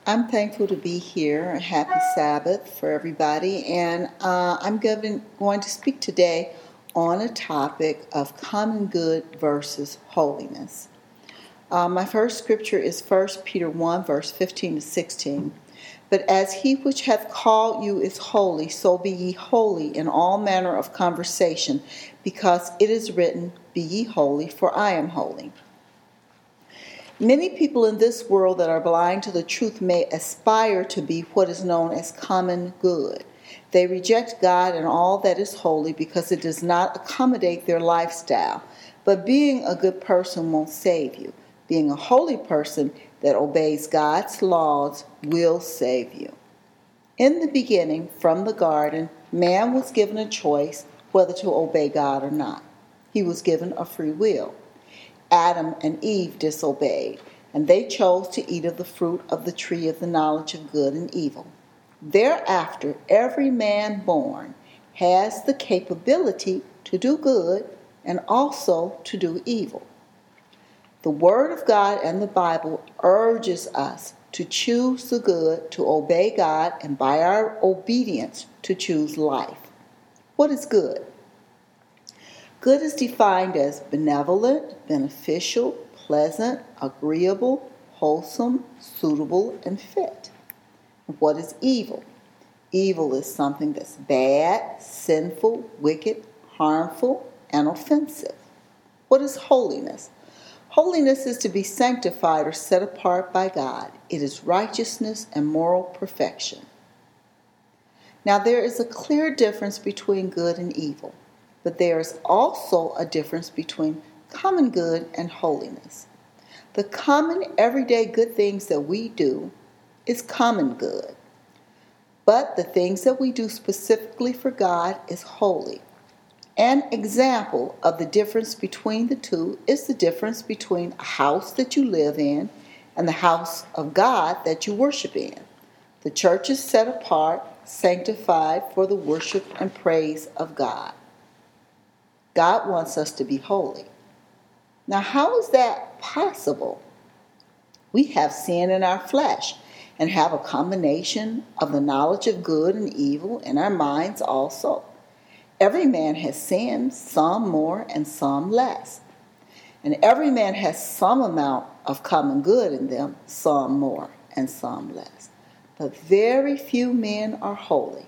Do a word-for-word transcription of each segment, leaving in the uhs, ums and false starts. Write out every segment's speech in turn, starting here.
I'm thankful to be here. Happy Sabbath for everybody. And uh, I'm going, going to speak today on a topic of common good versus holiness. Uh, my first scripture is First Peter one, verse fifteen to sixteen. But as he which hath called you is holy, so be ye holy in all manner of conversation, because it is written, Be ye holy, for I am holy. Many people in this world that are blind to the truth may aspire to be what is known as common good. They reject God and all that is holy because it does not accommodate their lifestyle. But being a good person won't save you. Being a holy person that obeys God's laws will save you. In the beginning, from the garden, man was given a choice whether to obey God or not. He was given a free will. Adam and Eve disobeyed, and they chose to eat of the fruit of the tree of the knowledge of good and evil. Thereafter, every man born has the capability to do good and also to do evil. The Word of God and the Bible urges us to choose the good, to obey God, and by our obedience to choose life. What is good? Good is defined as benevolent, beneficial, pleasant, agreeable, wholesome, suitable, and fit. What is evil? Evil is something that's bad, sinful, wicked, harmful, and offensive. What is holiness? Holiness is to be sanctified or set apart by God. It is righteousness and moral perfection. Now, there is a clear difference between good and evil. But there is also a difference between common good and holiness. The common, everyday good things that we do is common good. But the things that we do specifically for God is holy. An example of the difference between the two is the difference between a house that you live in and the house of God that you worship in. The church is set apart, sanctified for the worship and praise of God. God wants us to be holy. Now, how is that possible? We have sin in our flesh and have a combination of the knowledge of good and evil in our minds also. Every man has sinned, some more and some less. And every man has some amount of common good in them, some more and some less. But very few men are holy.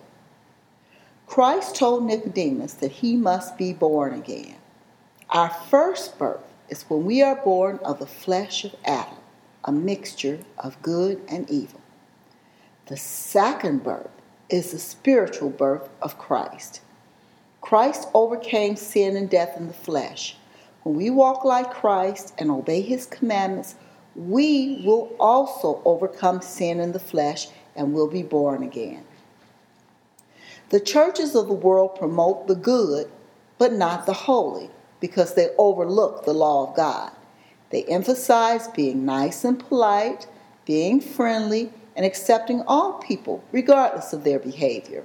Christ told Nicodemus that he must be born again. Our first birth is when we are born of the flesh of Adam, a mixture of good and evil. The second birth is the spiritual birth of Christ. Christ overcame sin and death in the flesh. When we walk like Christ and obey his commandments, we will also overcome sin in the flesh and will be born again. The churches of the world promote the good, but not the holy, because they overlook the law of God. They emphasize being nice and polite, being friendly, and accepting all people, regardless of their behavior.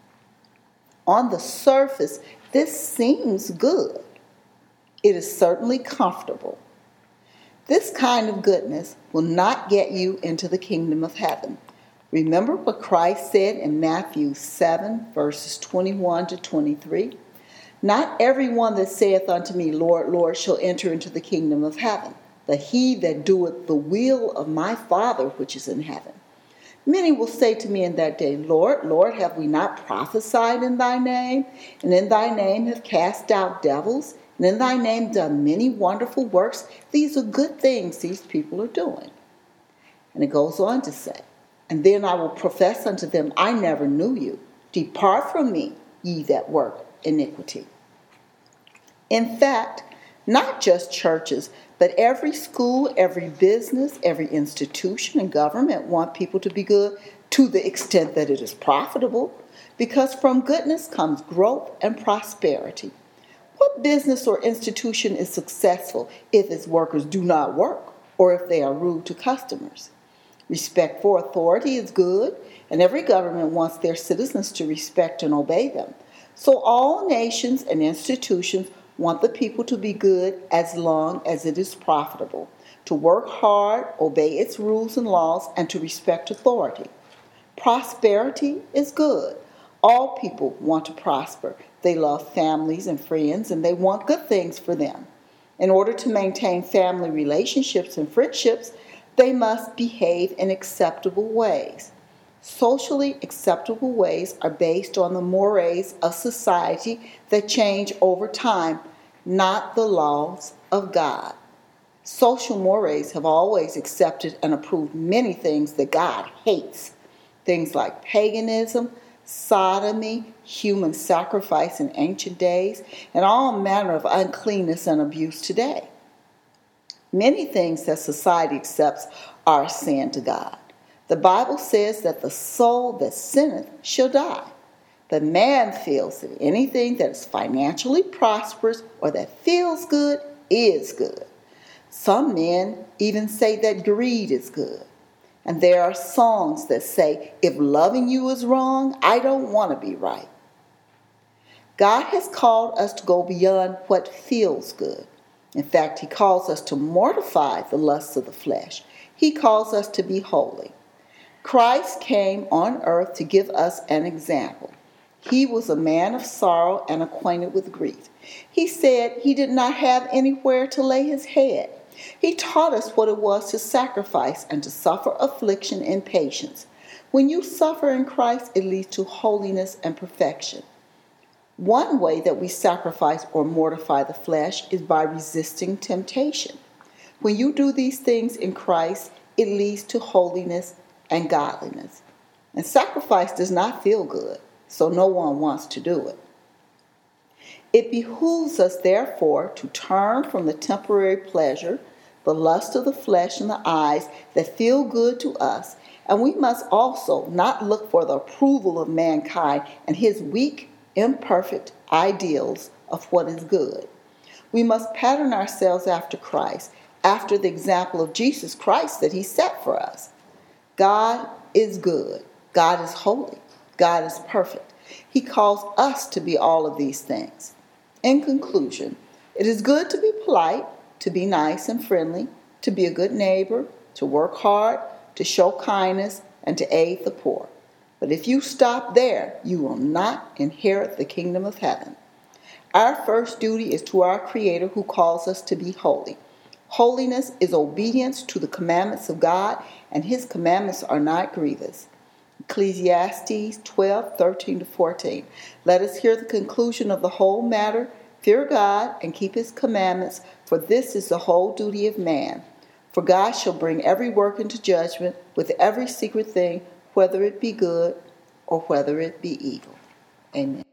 On the surface, this seems good. It is certainly comfortable. This kind of goodness will not get you into the kingdom of heaven. Remember what Christ said in Matthew seven, verses twenty-one to twenty-three? Not everyone that saith unto me, Lord, Lord, shall enter into the kingdom of heaven, but he that doeth the will of my Father which is in heaven. Many will say to me in that day, Lord, Lord, have we not prophesied in thy name? And in thy name have cast out devils? And in thy name done many wonderful works? These are good things these people are doing. And it goes on to say, And then I will profess unto them, I never knew you. Depart from me, ye that work iniquity. In fact, not just churches, but every school, every business, every institution and government want people to be good to the extent that it is profitable, because from goodness comes growth and prosperity. What business or institution is successful if its workers do not work or if they are rude to customers? Respect for authority is good, and every government wants their citizens to respect and obey them. So all nations and institutions want the people to be good as long as it is profitable. to work hard, obey its rules and laws, and to respect authority. Prosperity is good. All people want to prosper. They love families and friends, and they want good things for them. In order to maintain family relationships and friendships, they must behave in acceptable ways. Socially acceptable ways are based on the mores of society that change over time, not the laws of God. Social mores have always accepted and approved many things that God hates. Things like paganism, sodomy, human sacrifice in ancient days, and all manner of uncleanness and abuse today. Many things that society accepts are a sin to God. The Bible says that the soul that sinneth shall die. But man feels that anything that is financially prosperous or that feels good is good. Some men even say that greed is good. And there are songs that say, if loving you is wrong, I don't want to be right. God has called us to go beyond what feels good. In fact, he calls us to mortify the lusts of the flesh. He calls us to be holy. Christ came on earth to give us an example. He was a man of sorrow and acquainted with grief. He said he did not have anywhere to lay his head. He taught us what it was to sacrifice and to suffer affliction in patience. When you suffer in Christ, it leads to holiness and perfection. One way that we sacrifice or mortify the flesh is by resisting temptation. When you do these things in Christ, it leads to holiness and godliness. And sacrifice does not feel good, so no one wants to do it. It behooves us, therefore, to turn from the temporary pleasure, the lust of the flesh and the eyes that feel good to us, and we must also not look for the approval of mankind and his weak, imperfect ideals of what is good. We must pattern ourselves after Christ, after the example of Jesus Christ that he set for us. God is good. God is holy. God is perfect. He calls us to be all of these things. In conclusion, it is good to be polite, to be nice and friendly, to be a good neighbor, to work hard, to show kindness, and to aid the poor. But if you stop there, you will not inherit the kingdom of heaven. Our first duty is to our Creator who calls us to be holy. Holiness is obedience to the commandments of God, and his commandments are not grievous. Ecclesiastes twelve, thirteen to fourteen. Let us hear the conclusion of the whole matter. Fear God and keep his commandments, for this is the whole duty of man. For God shall bring every work into judgment with every secret thing, whether it be good or whether it be evil. Amen.